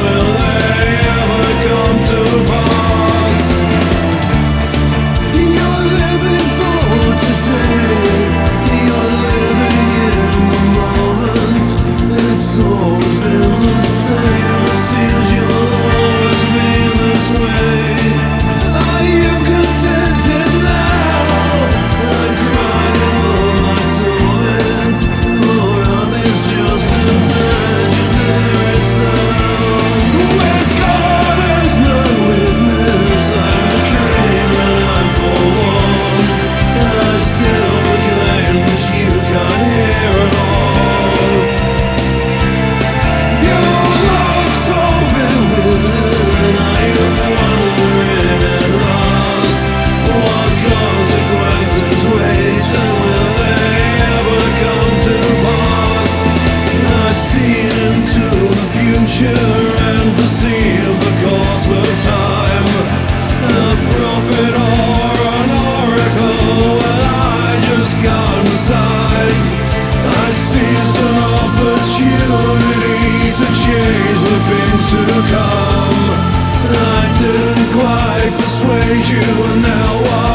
will they ever come to pass? You're living for today, you're living in the moment. It's always been the same, it seems you'll always be this way. Are you contented now? I'm crying all my torment, or are these just imaginary sounds? When God is no witness, I'm the dream and I'm forewarned, and I still proclaim that you can't hear at all. Your love so bewildered, are you wondering at last what consequences wait, and will they ever come to pass? I've seen into the future and perceive the course of time, a prophet or an oracle, and I just can't decide. I seized an opportunity to change the things to come. I didn't quite persuade you, and now